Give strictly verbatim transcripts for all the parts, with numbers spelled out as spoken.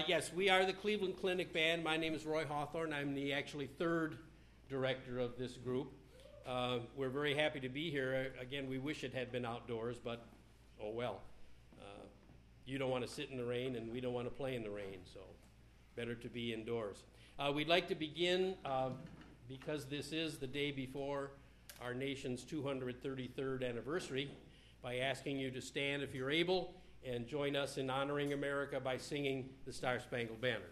yes, we are the Cleveland Clinic Band. My name is Roy Hawthorne. I'm the actually third director of this group. Uh, we're very happy to be here. Again, we wish it had been outdoors, but oh well. Uh, you don't want to sit in the rain, and we don't want to play in the rain, so better to be indoors. Uh, we'd like to begin, uh, because this is the day before our nation's two hundred thirty-third anniversary, by asking you to stand if you're able and join us in honoring America by singing the Star Spangled Banner.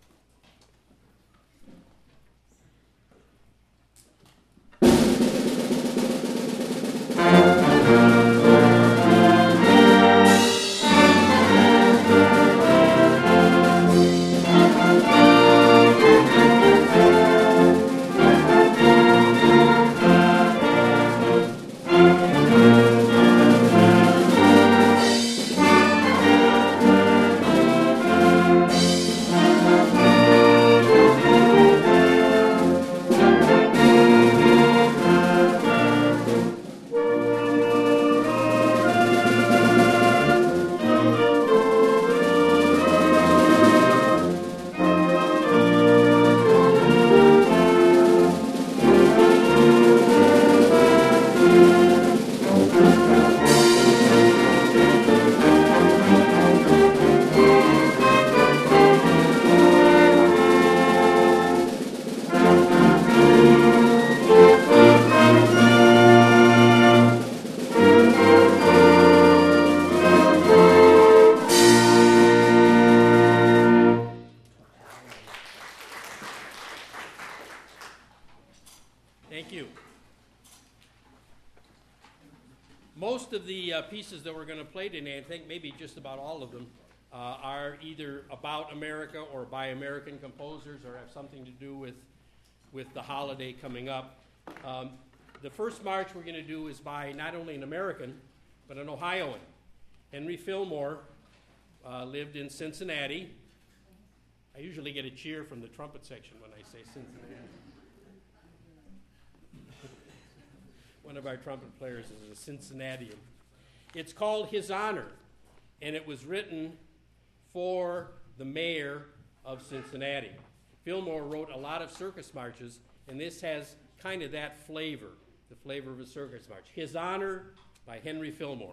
Most of the uh, pieces that we're going to play today, I think maybe just about all of them, uh, are either about America or by American composers or have something to do with, with the holiday coming up. Um, the first march we're going to do is by not only an American, but an Ohioan. Henry Fillmore uh, lived in Cincinnati. I usually get a cheer from the trumpet section when I say Cincinnati. One of our trumpet players is a Cincinnatian. It's called His Honor, and it was written for the mayor of Cincinnati. Fillmore wrote a lot of circus marches, and this has kind of that flavor, the flavor of a circus march. His Honor by Henry Fillmore.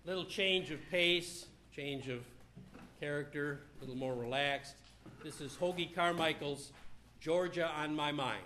Little change of pace, change of character, a little more relaxed. This is Hoagy Carmichael's Georgia on My Mind.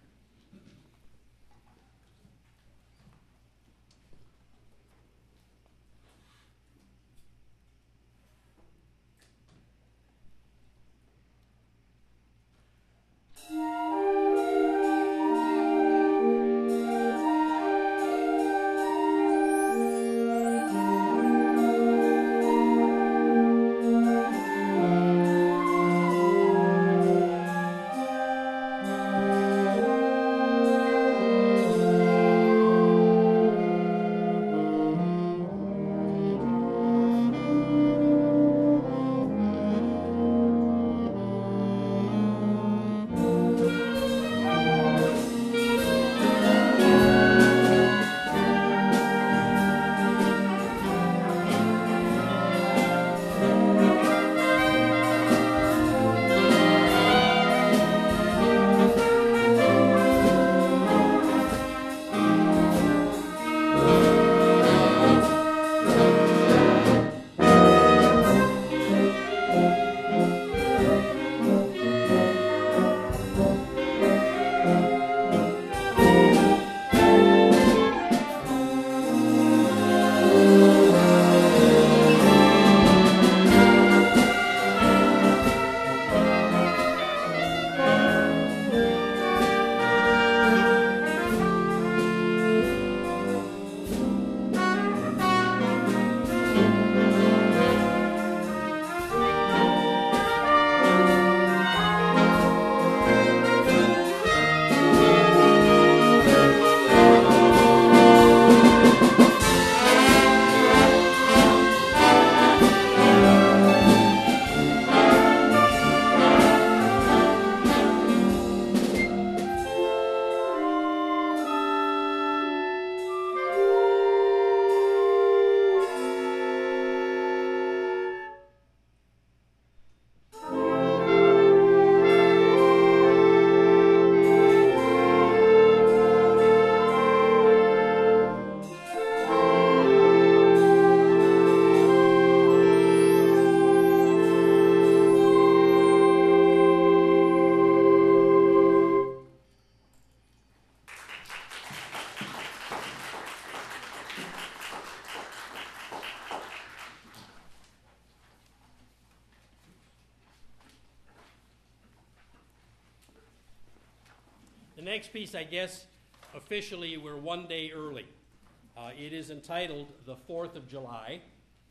The next piece, I guess, officially we're one day early. Uh, it is entitled The Fourth of July.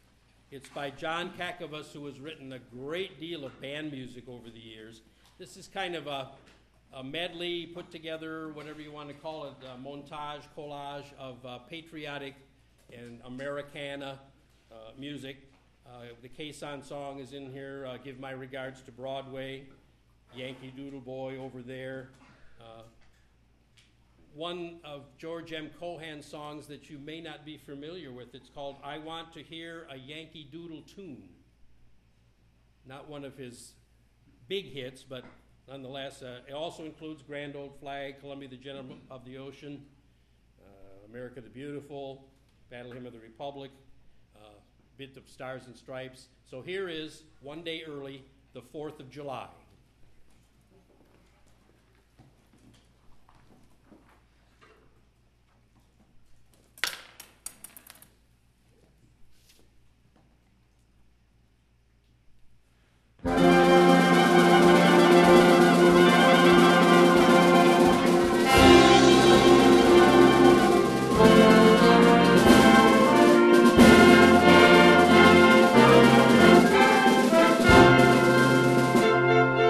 It's by John Kakavas, who has written a great deal of band music over the years. This is kind of a, a medley, put together, whatever you want to call it, a montage, collage of uh, patriotic and Americana uh, music. Uh, the Quezon song is in here, uh, Give My Regards to Broadway, Yankee Doodle Boy over there. Uh, one of George M. Cohan's songs that you may not be familiar with, it's called I Want to Hear a Yankee Doodle Tune. Not one of his big hits, but nonetheless, uh, it also includes Grand Old Flag, Columbia the Gentleman of the Ocean, uh, America the Beautiful, Battle Hymn of the Republic, uh, bit of Stars and Stripes. So here is, one day early, the fourth of July. Thank you.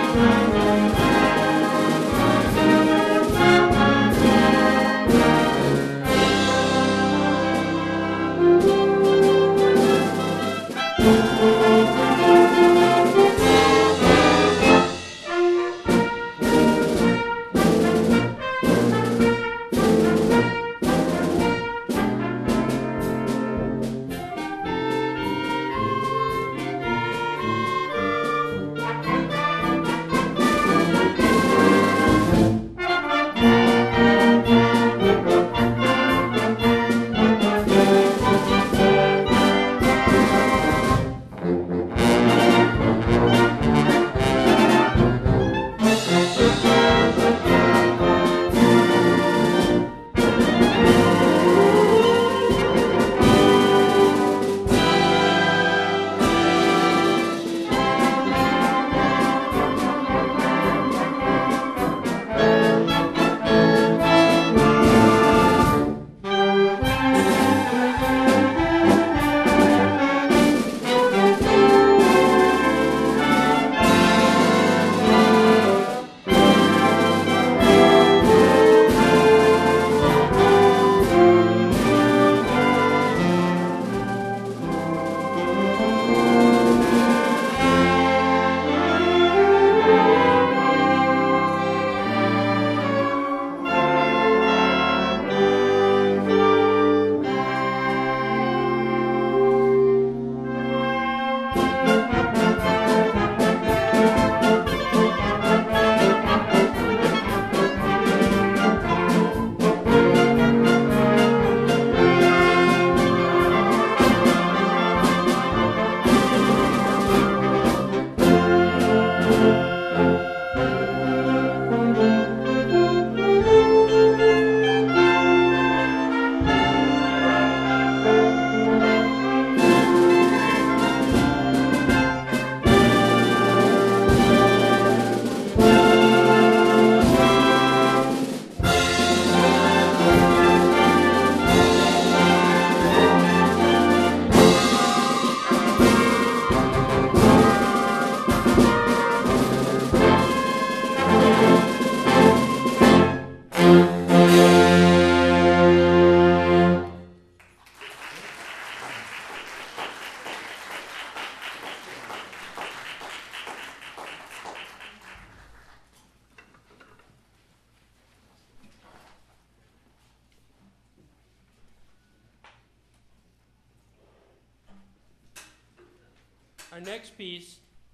Our next piece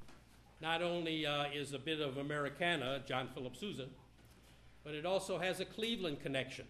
not only uh, is a bit of Americana, John Philip Sousa, but it also has a Cleveland connection.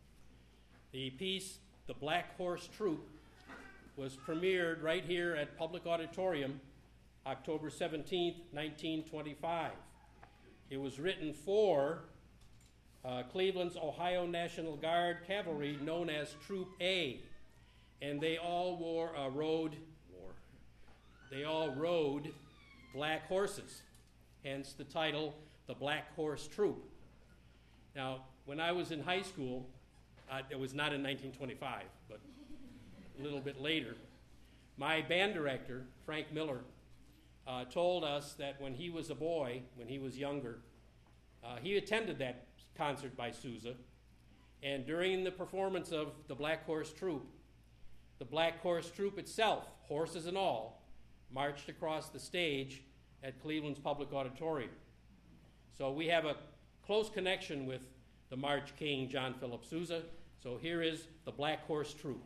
The piece, The Black Horse Troupe, was premiered right here at Public Auditorium, October seventeenth, nineteen twenty-five. It was written for uh, Cleveland's Ohio National Guard Cavalry, known as Troop A, and they all wore a rode, wore, they all rode black horses, hence the title, The Black Horse Troupe. Now, when I was in high school, uh, it was not in nineteen twenty-five, but a little bit later, my band director, Frank Miller, uh, told us that when he was a boy, when he was younger, uh, he attended that concert by Sousa, and during the performance of the Black Horse Troupe, the Black Horse Troupe itself, horses and all, marched across the stage at Cleveland's Public Auditorium. So we have a close connection with the March King, John Philip Sousa. So here is the Black Horse Troupe.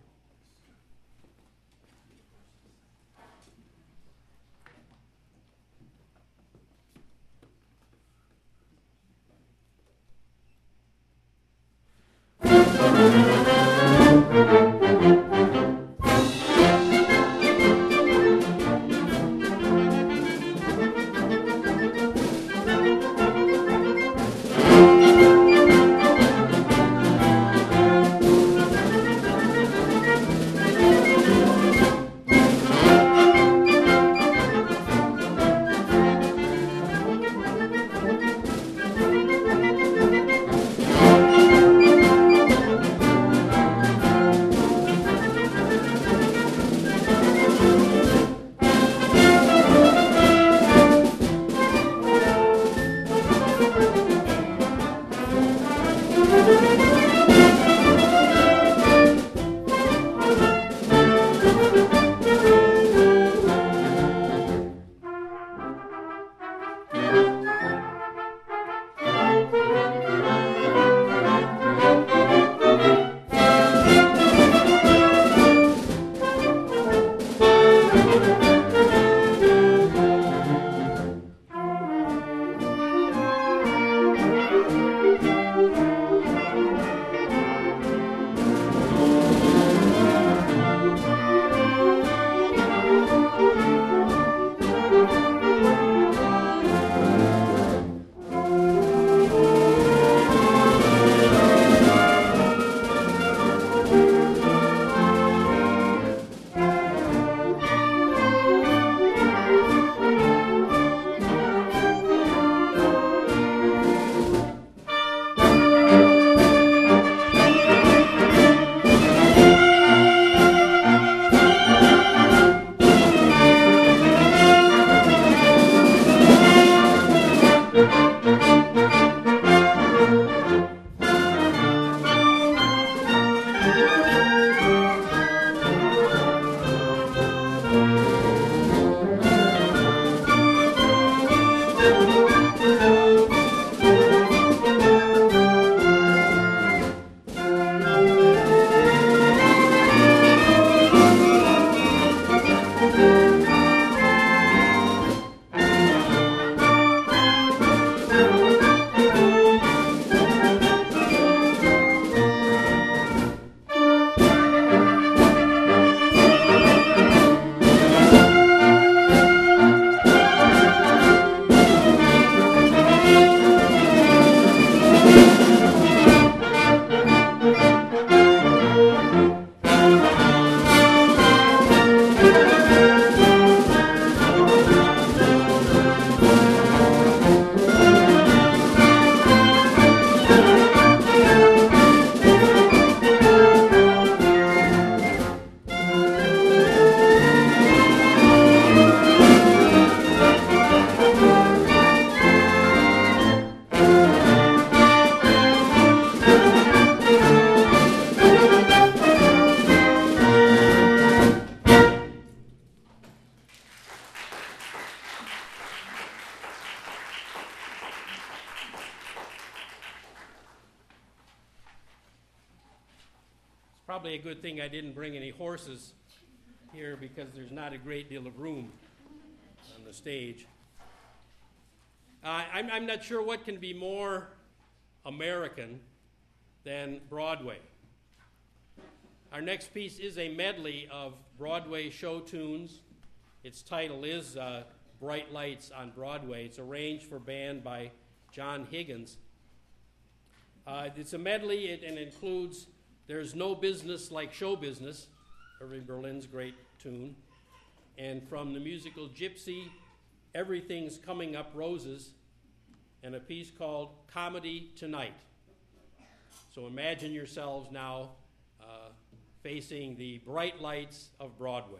probably a good thing I didn't bring any horses here because there's not a great deal of room on the stage. Uh, I'm, I'm not sure what can be more American than Broadway. Our next piece is a medley of Broadway show tunes. Its title is uh, Bright Lights on Broadway. It's arranged for band by John Higgins. Uh, it's a medley, it, and includes There's No Business Like Show Business, Irving Berlin's great tune, and from the musical Gypsy, Everything's Coming Up Roses, and a piece called Comedy Tonight. So imagine yourselves now uh, facing the bright lights of Broadway.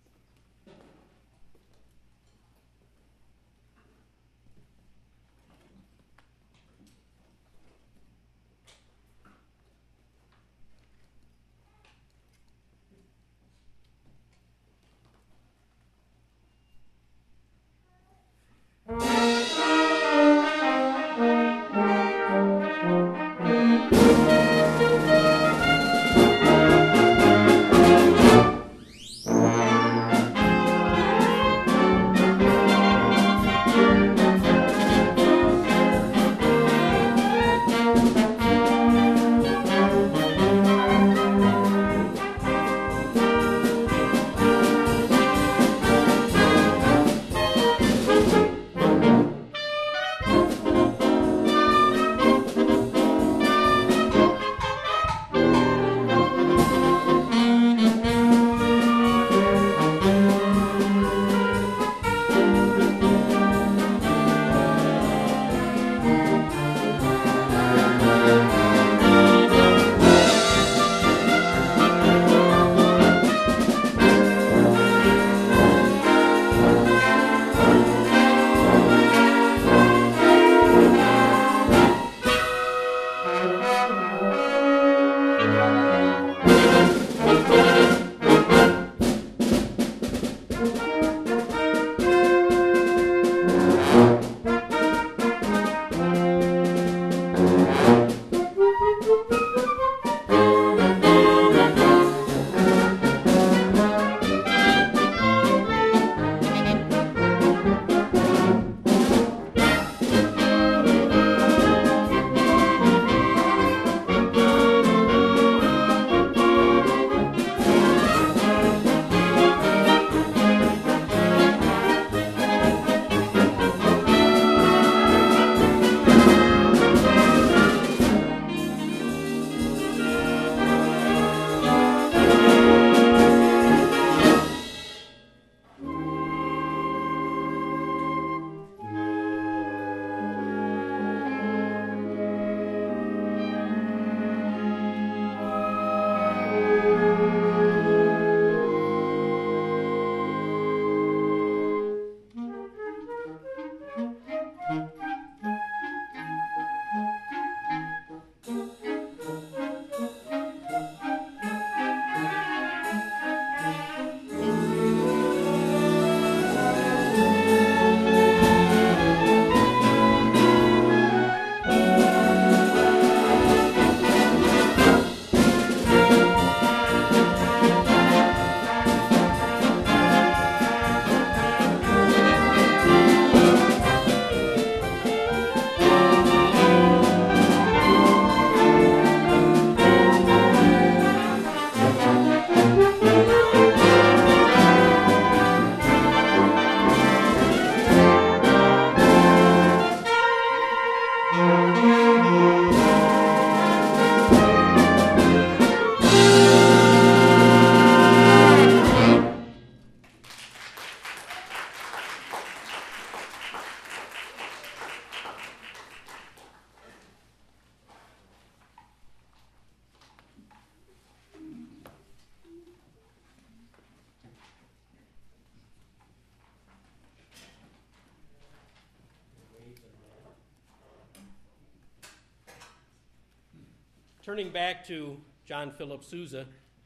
Turning back to John Philip Sousa,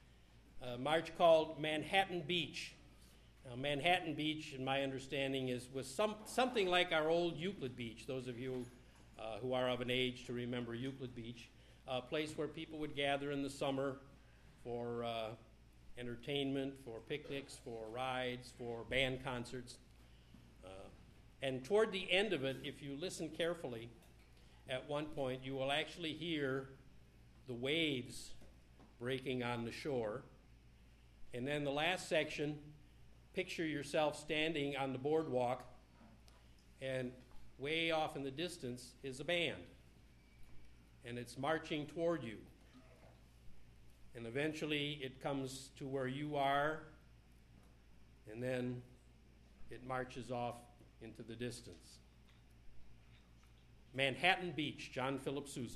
a march called Manhattan Beach. Now, Manhattan Beach, in my understanding, is was some, something like our old Euclid Beach. Those of you uh, who are of an age to remember Euclid Beach, a place where people would gather in the summer for uh, entertainment, for picnics, for rides, for band concerts. Uh, and toward the end of it, if you listen carefully, at one point you will actually hear the waves breaking on the shore. And then the last section, picture yourself standing on the boardwalk, and way off in the distance is a band. And it's marching toward you. And eventually it comes to where you are, and then it marches off into the distance. Manhattan Beach, John Philip Sousa.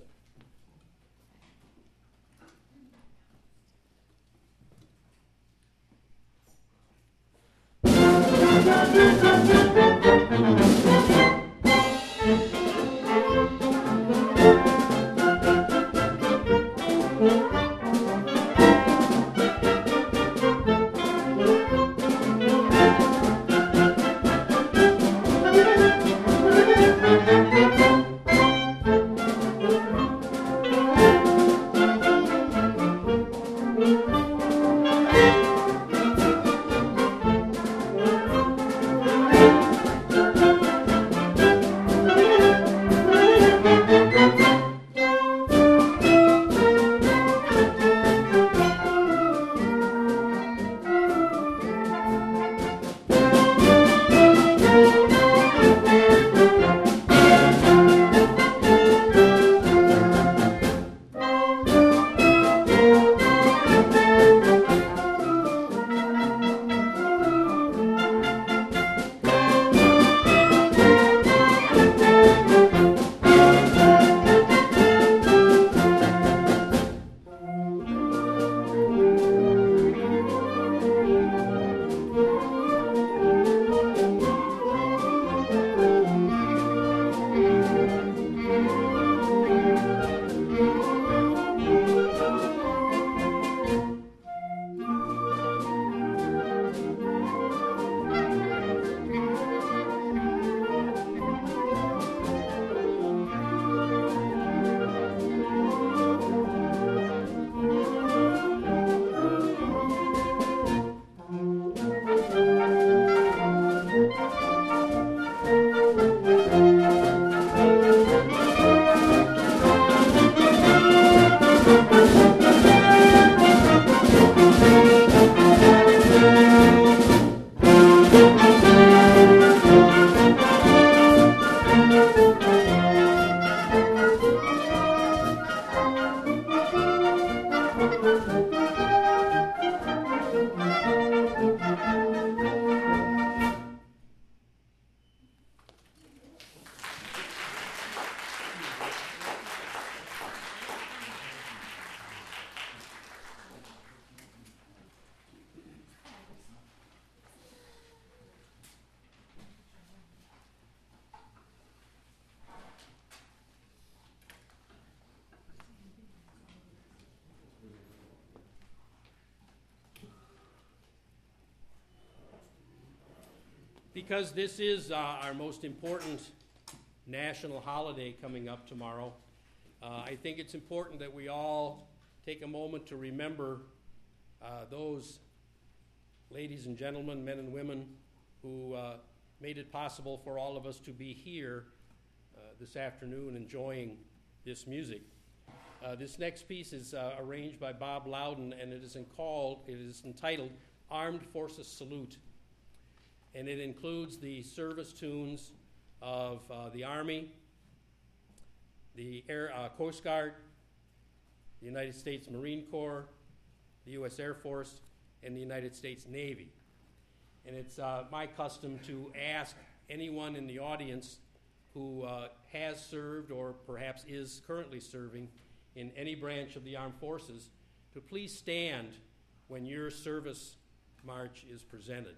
Because this is uh, our most important national holiday coming up tomorrow, uh, I think it's important that we all take a moment to remember uh, those ladies and gentlemen, men and women, who uh, made it possible for all of us to be here uh, this afternoon enjoying this music. Uh, this next piece is uh, arranged by Bob Loudon, and it is, in called, it is entitled Armed Forces Salute. And it includes the service tunes of uh, the Army, the Air, uh, Coast Guard, the United States Marine Corps, the U S Air Force, and the United States Navy. And it's uh, my custom to ask anyone in the audience who uh, has served or perhaps is currently serving in any branch of the armed forces to please stand when your service march is presented.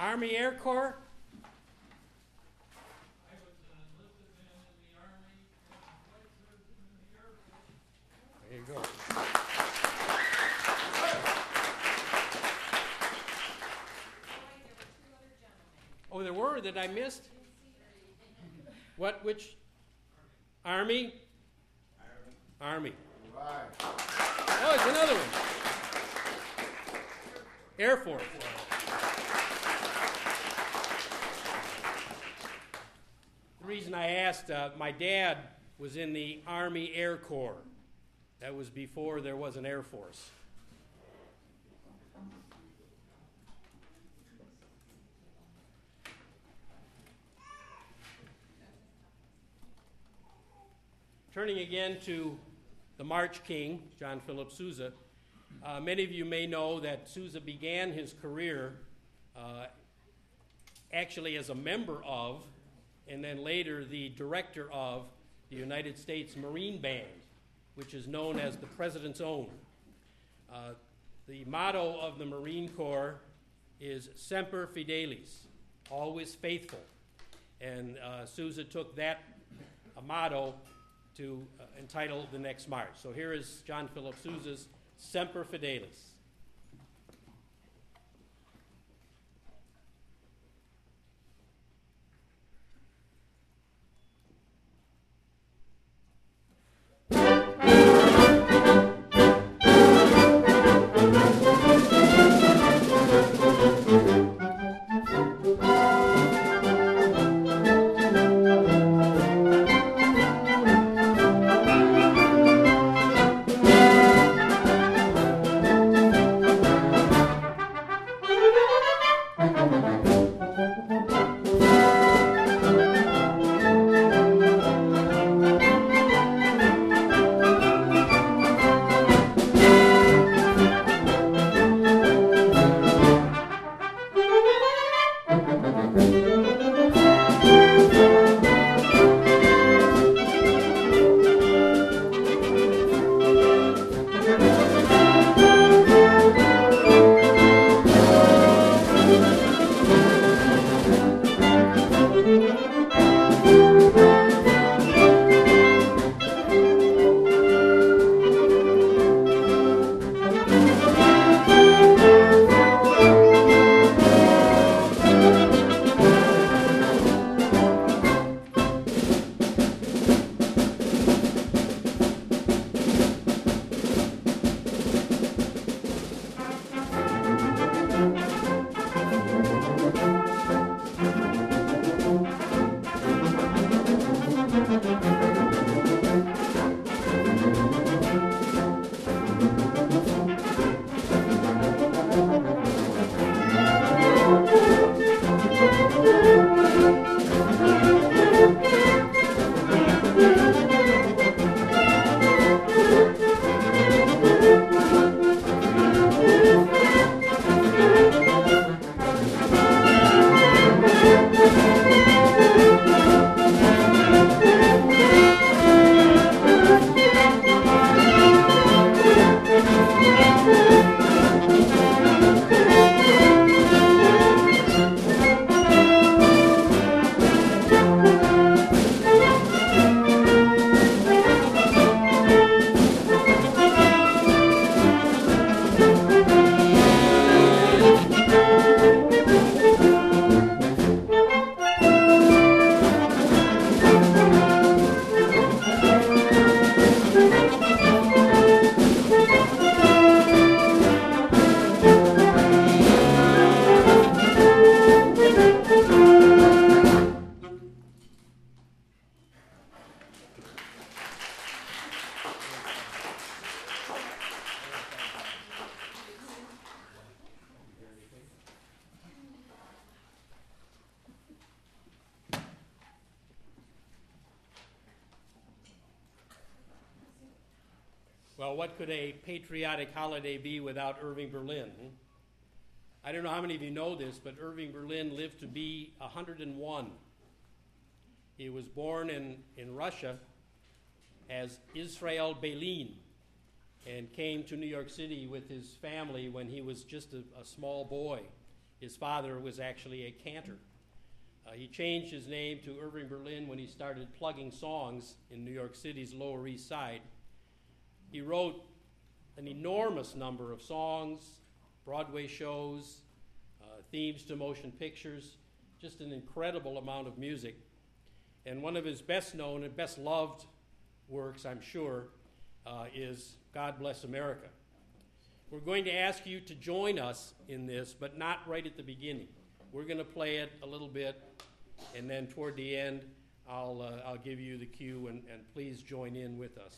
Army Air Corps? I was an enlisted man in the Army and flight surgeon in the Air Force. There you go. Oh, there were that I missed? What, which? Army? Army. Army. Right. Oh, it's another one. Air Force. The reason I asked, uh, my dad was in the Army Air Corps. That was before there was an Air Force. Turning again to the March King, John Philip Sousa. Uh, many of you may know that Sousa began his career uh, actually as a member of, and then later the director of, the United States Marine Band, which is known as the President's Own. Uh, the motto of the Marine Corps is Semper Fidelis, always faithful. And uh, Sousa took that uh, motto to uh, entitle the next march. So here is John Philip Sousa's Semper Fidelis. Well, what could a patriotic holiday be without Irving Berlin? hmm? I don't know how many of you know this, but Irving Berlin lived to be one hundred and one. He was born in, in Russia as Israel Belin and came to New York City with his family when he was just a, a small boy His father was actually a cantor. Uh, he changed his name to Irving Berlin when he started plugging songs in New York City's Lower East Side. He wrote an enormous number of songs, Broadway shows, uh, themes to motion pictures, just an incredible amount of music. And one of his best known and best loved works, I'm sure, uh, is God Bless America. We're going to ask you to join us in this, but not right at the beginning. We're going to play it a little bit, and then toward the end, I'll, uh, I'll give you the cue, and, and please join in with us.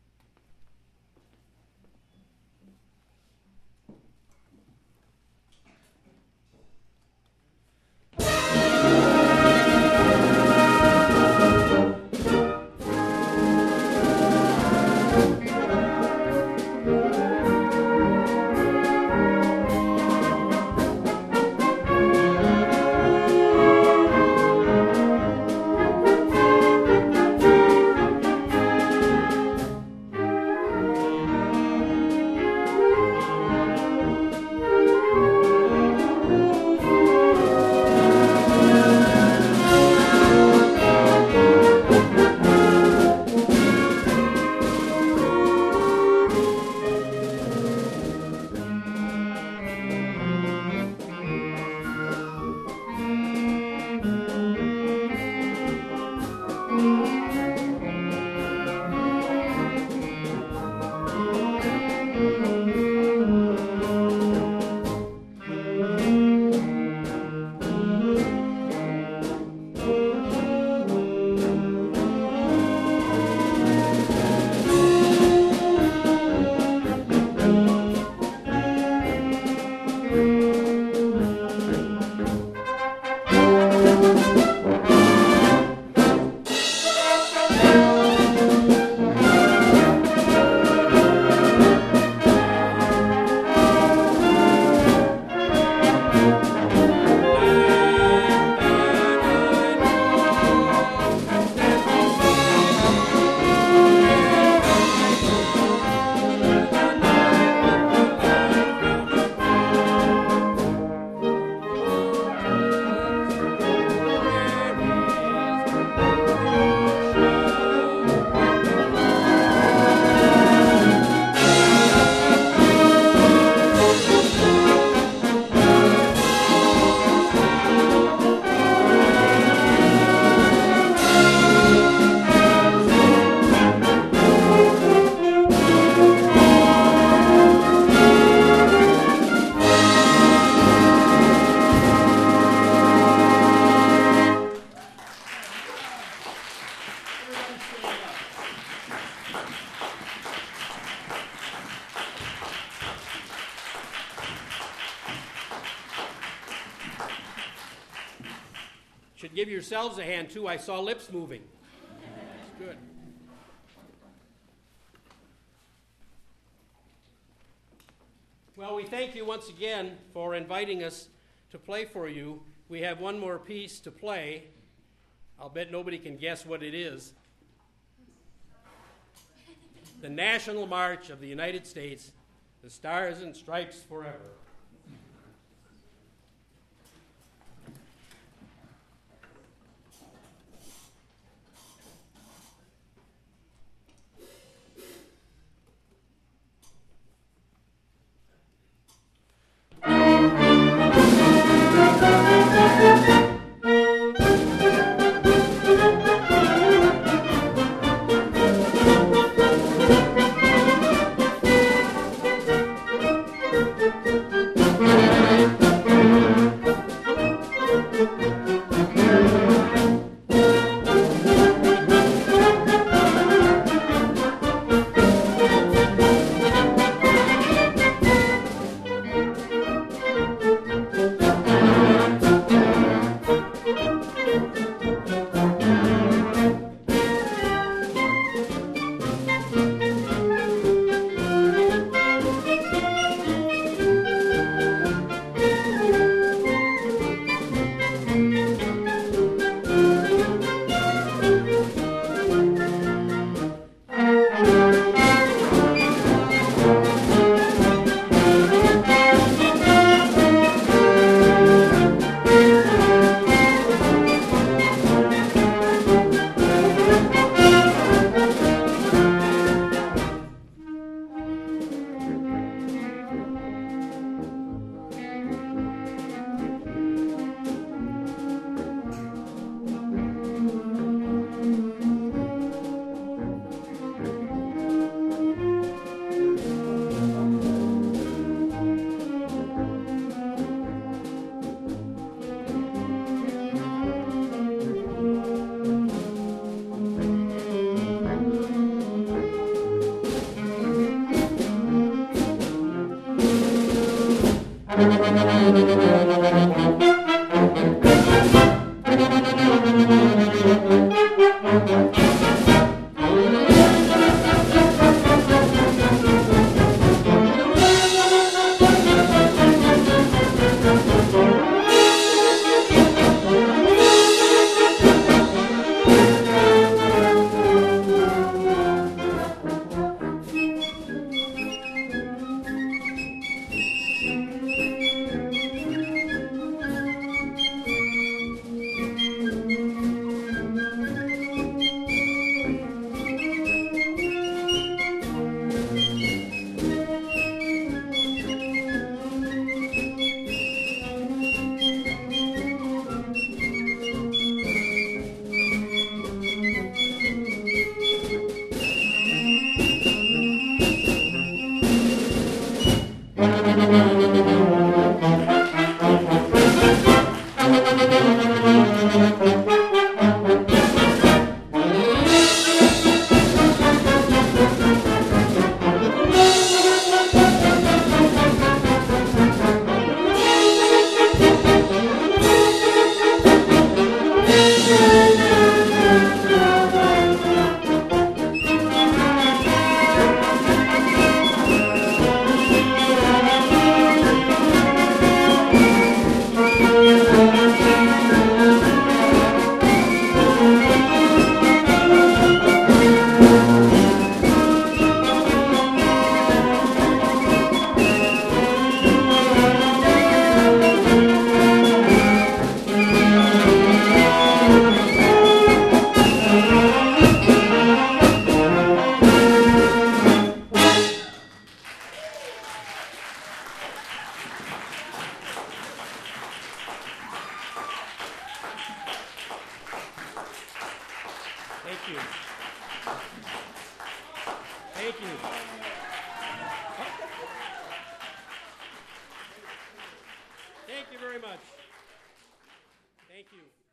Should give yourselves a hand, too. I saw lips moving. That's good. Well, we thank you once again for inviting us to play for you. We have one more piece to play. I'll bet nobody can guess what it is. The National March of the United States, the Stars and Stripes Forever. Thank you. Thank you. Thank you very much. Thank you.